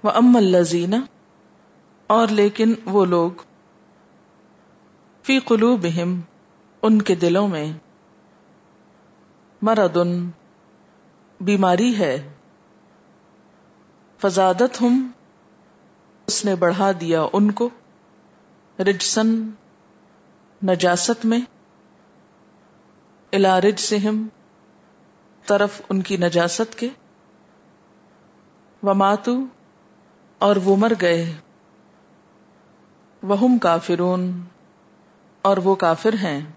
व अम्मल लजीना, और लेकिन वो लोग, फी कुलूबिहिम, उनके दिलों में, मरदुन, बीमारी है, फजादतहुम, उसने बढ़ा दिया उनको, रिजसन, नजासत में, इला रिजसिहिम, तरफ उनकी नजासत के, वमातु, और वो मर गए, वहुम काफिरून, और वो काफिर हैं।